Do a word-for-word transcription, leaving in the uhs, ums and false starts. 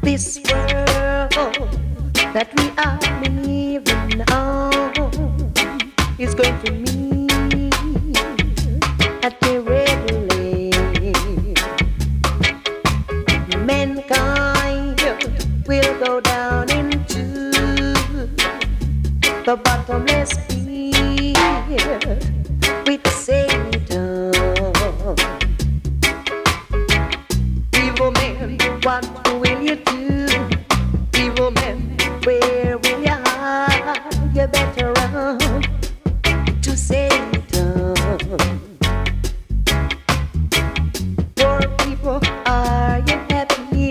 This world that we are living on is going to mean a terrible end. Mankind will go down into the bottomless pit with Satan. Evil men want